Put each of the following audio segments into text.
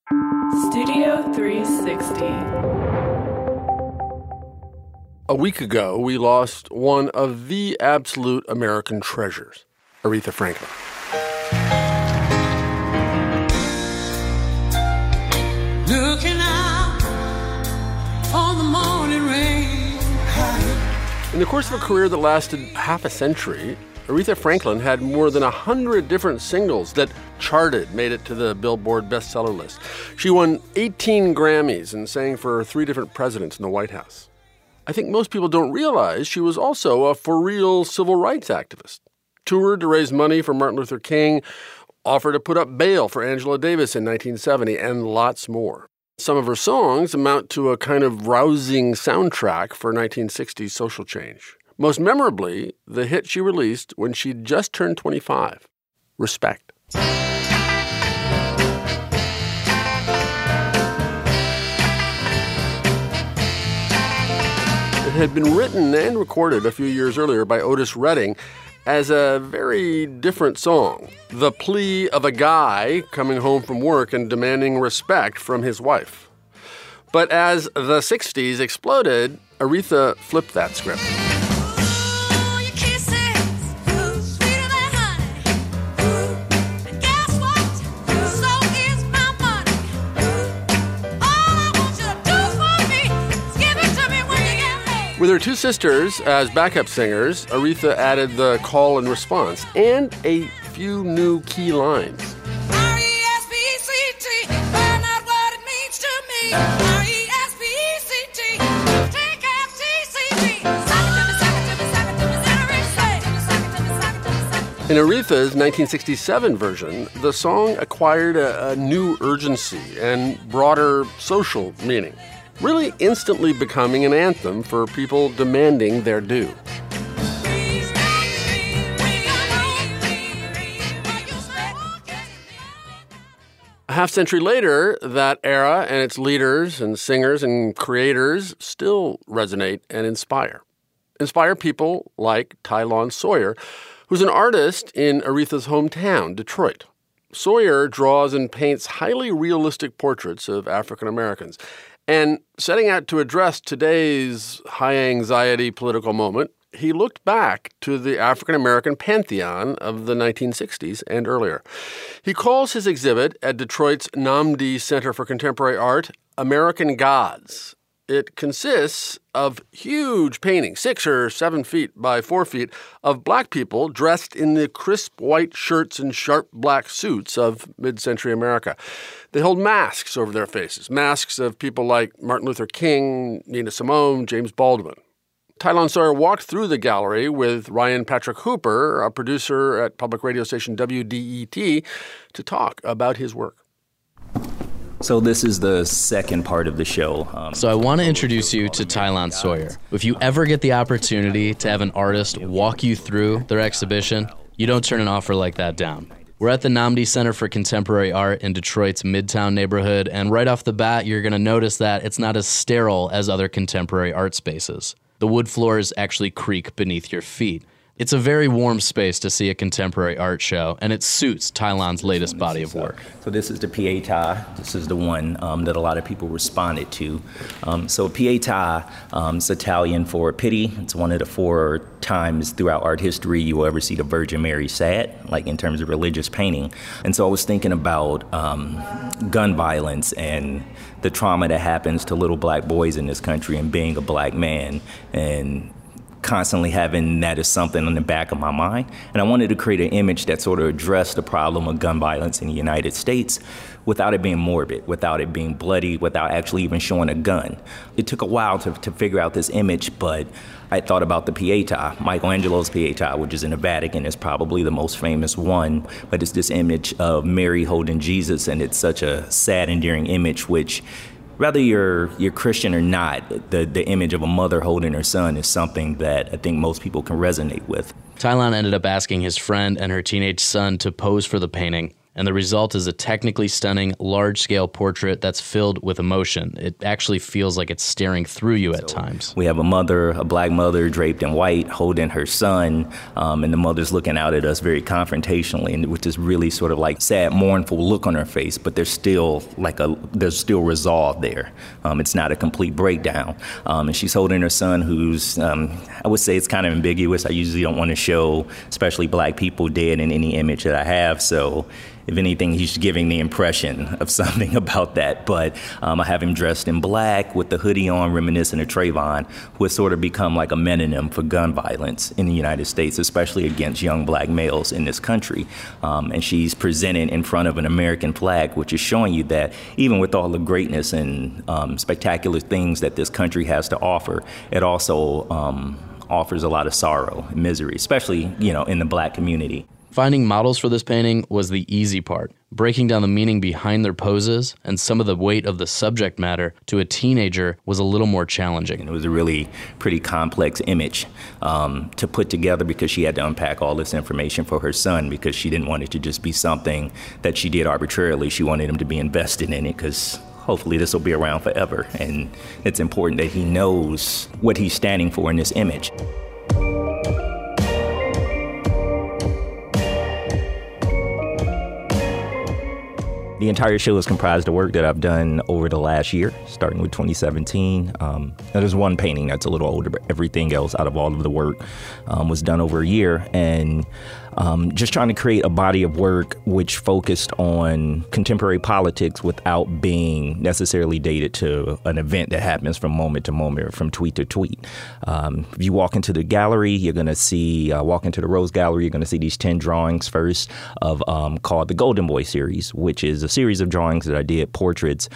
Studio 360. A week ago, we lost one of the absolute American treasures, Aretha Franklin. Looking out on the morning rain. In the course of a career that lasted half a century, Aretha Franklin had more than 100 different singles that charted, made it to the Billboard bestseller list. She won 18 Grammys and sang for 3 different presidents in the White House. I think most people don't realize she was also a for-real civil rights activist. Toured to raise money for Martin Luther King, offered to put up bail for Angela Davis in 1970, and lots more. Some of her songs amount to a kind of rousing soundtrack for 1960s social change. Most memorably, the hit she released when she'd just turned 25, Respect. It had been written and recorded a few years earlier by Otis Redding as a very different song, the plea of a guy coming home from work and demanding respect from his wife. But as the 60s exploded, Aretha flipped that script. With her 2 sisters as backup singers, Aretha added the call and response and a few new key lines. R-E-S-P-E-C-T, find out what it means to me. R-E-S-P-E-C-T, take F-T-C-T, In Aretha's 1967 version, the song acquired a new urgency and broader social meaning, really instantly becoming an anthem for people demanding their due. A half-century later, that era and its leaders and singers and creators still resonate and inspire. Inspire people like Tylon Sawyer, who's an artist in Aretha's hometown, Detroit. Sawyer draws and paints highly realistic portraits of African Americans. And setting out to address today's high-anxiety political moment, he looked back to the African-American pantheon of the 1960s and earlier. He calls his exhibit at Detroit's Nnamdi Center for Contemporary Art American Gods. It consists of huge paintings, 6 or 7 feet by 4 feet, of black people dressed in the crisp white shirts and sharp black suits of mid-century America. They hold masks over their faces, masks of people like Martin Luther King, Nina Simone, James Baldwin. Tylon Sawyer walked through the gallery with Ryan Patrick Hooper, a producer at public radio station WDET, to talk about his work. So this is the second part of the show. So I want to introduce you to Tylon Sawyer. If you ever get the opportunity to have an artist walk you through their exhibition, you don't turn an offer like that down. We're at the Nnamdi Center for Contemporary Art in Detroit's Midtown neighborhood, and right off the bat, you're going to notice that it's not as sterile as other contemporary art spaces. The wood floors actually creak beneath your feet. It's a very warm space to see a contemporary art show, and it suits Tylon's latest body of work. So this is the Pietà. This is the one that a lot of people responded to. So Pietà is Italian for pity. It's one of the 4 times throughout art history you will ever see the Virgin Mary sad, like in terms of religious painting. And so I was thinking about gun violence and the trauma that happens to little black boys in this country, and being a black man and constantly having that as something in the back of my mind. And I wanted to create an image that sort of addressed the problem of gun violence in the United States without it being morbid, without it being bloody, without actually even showing a gun. It took a while to figure out this image, but I thought about the Pietà. Michelangelo's Pietà, which is in the Vatican, is probably the most famous one, but it's this image of Mary holding Jesus, and it's such a sad, endearing image, which whether you're Christian or not, the image of a mother holding her son is something that I think most people can resonate with. Tylon ended up asking his friend and her teenage son to pose for the painting. And the result is a technically stunning, large-scale portrait that's filled with emotion. It actually feels like it's staring through you at times. We have a black mother draped in white, holding her son, and the mother's looking out at us very confrontationally, and with this really sort of like sad, mournful look on her face, but there's still resolve there. It's not a complete breakdown. And she's holding her son who's, I would say it's kind of ambiguous. I usually don't want to show, especially black people, dead in any image that I have, so if anything, he's giving the impression of something about that. But I have him dressed in black with the hoodie on, reminiscent of Trayvon, who has sort of become like a metonym for gun violence in the United States, especially against young black males in this country. And she's presented in front of an American flag, which is showing you that even with all the greatness and spectacular things that this country has to offer, it also offers a lot of sorrow and misery, especially, in the black community. Finding models for this painting was the easy part. Breaking down the meaning behind their poses and some of the weight of the subject matter to a teenager was a little more challenging. It was a really pretty complex image to put together because she had to unpack all this information for her son because she didn't want it to just be something that she did arbitrarily. She wanted him to be invested in it because hopefully this will be around forever. And it's important that he knows what he's standing for in this image. The entire show is comprised of work that I've done over the last year, starting with 2017. There's one painting that's a little older, but everything else out of all of the work was done over a year. And just trying to create a body of work which focused on contemporary politics without being necessarily dated to an event that happens from moment to moment or from tweet to tweet. If you walk into the gallery, you're going to see, walk into the Rose Gallery, you're going to see these 10 drawings first of called the Golden Boy series, which is a series of drawings that I did, portraits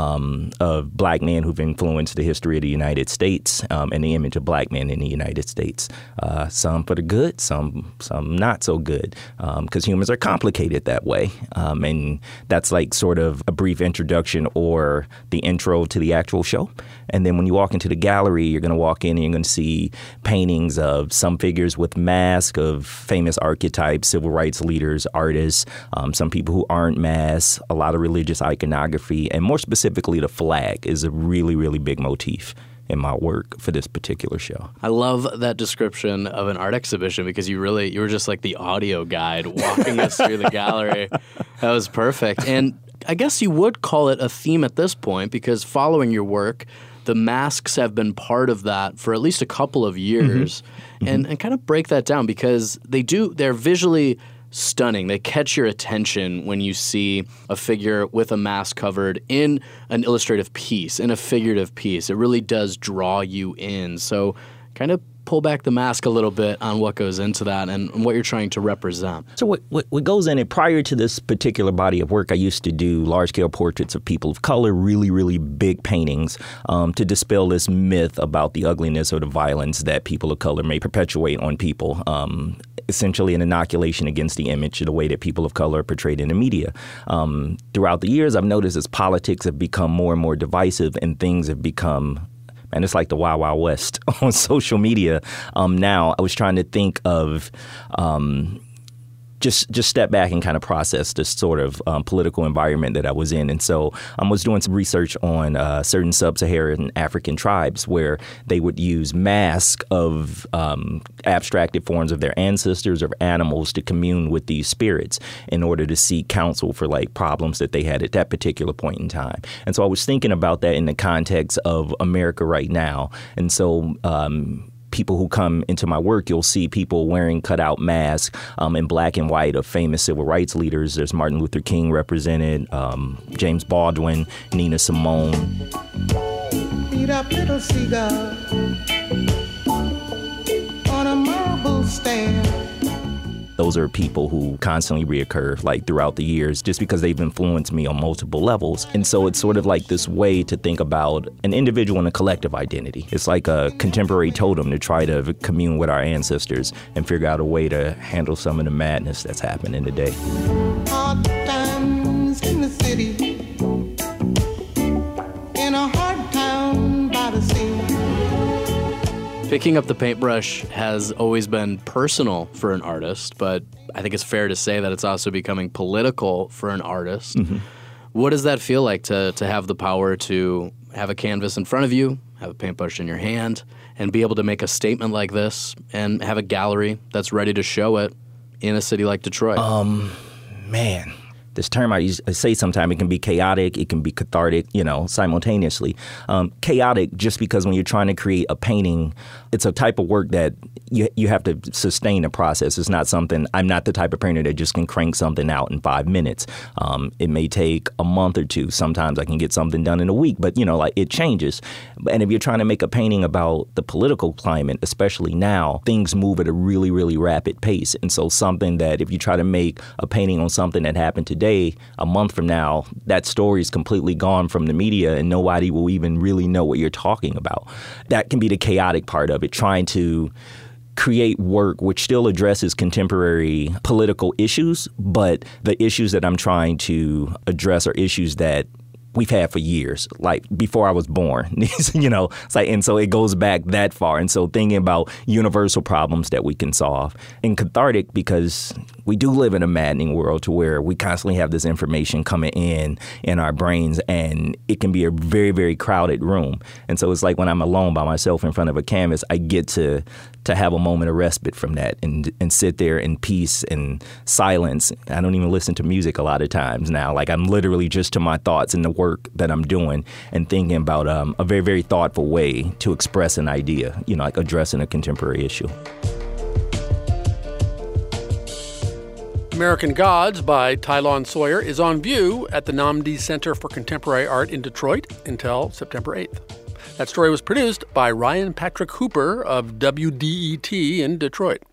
of black men who've influenced the history of the United States and the image of black men in the United States. Some for the good, some not so good, because humans are complicated that way. And that's like sort of a brief introduction or the intro to the actual show. And then when you walk into the gallery, you're going to walk in and you're going to see paintings of some figures with masks of famous archetypes, civil rights leaders, artists, some people who aren't masked, a lot of religious iconography, and more specifically, the flag is a really, really big motif in my work for this particular show. I love that description of an art exhibition because you were just like the audio guide walking us through the gallery. That was perfect. And I guess you would call it a theme at this point because following your work, the masks have been part of that for at least a couple of years. Mm-hmm. And kind of break that down because they're visually stunning. They catch your attention when you see a figure with a mask covered in an illustrative piece, in a figurative piece. It really does draw you in. So kind of pull back the mask a little bit on what goes into that and what you're trying to represent. So what goes in it, prior to this particular body of work, I used to do large-scale portraits of people of color, really, really big paintings to dispel this myth about the ugliness or the violence that people of color may perpetuate on people. Essentially an inoculation against the image of the way that people of color are portrayed in the media. Throughout the years, I've noticed as politics have become more and more divisive and things have become, and it's like the Wild Wild West on social media. Now, I was trying to think of just step back and kind of process this sort of political environment that I was in. And so I was doing some research on certain sub-Saharan African tribes where they would use masks of abstracted forms of their ancestors or animals to commune with these spirits in order to seek counsel for like problems that they had at that particular point in time. And so I was thinking about that in the context of America right now. And so people who come into my work, you'll see people wearing cutout masks in black and white of famous civil rights leaders. There's Martin Luther King represented, James Baldwin, Nina Simone. Eat up little seagull on a marble stand. Those are people who constantly reoccur like throughout the years just because they've influenced me on multiple levels. And so it's sort of like this way to think about an individual and a collective identity. It's like a contemporary totem to try to commune with our ancestors and figure out a way to handle some of the madness that's happening today. Hard times in the city, in a hard town by the sea. Picking up the paintbrush has always been personal for an artist, but I think it's fair to say that it's also becoming political for an artist. Mm-hmm. What does that feel like to have the power to have a canvas in front of you, have a paintbrush in your hand, and be able to make a statement like this and have a gallery that's ready to show it in a city like Detroit? Man, this term I say sometimes, it can be chaotic, it can be cathartic, simultaneously. Chaotic just because when you're trying to create a painting, it's a type of work that you have to sustain a process. It's not something, I'm not the type of painter that just can crank something out in 5 minutes. It may take a month or two. Sometimes I can get something done in a week, but it changes. And if you're trying to make a painting about the political climate, especially now, things move at a really, really rapid pace. And so something that if you try to make a painting on something that happened today, a month from now, that story is completely gone from the media and nobody will even really know what you're talking about. That can be the chaotic part of it, trying to create work which still addresses contemporary political issues, but the issues that I'm trying to address are issues that we've had for years, like before I was born, it's like, and so it goes back that far. And so thinking about universal problems that we can solve, and cathartic because we do live in a maddening world to where we constantly have this information coming in our brains, and it can be a very, very crowded room. And so it's like when I'm alone by myself in front of a canvas, I get to have a moment of respite from that and sit there in peace and silence. I don't even listen to music a lot of times now. Like I'm literally just to my thoughts and the work that I'm doing and thinking about a very, very thoughtful way to express an idea, like addressing a contemporary issue. American Gods by Tylon Sawyer is on view at the Namdi Center for Contemporary Art in Detroit until September 8th. That story was produced by Ryan Patrick Hooper of WDET in Detroit.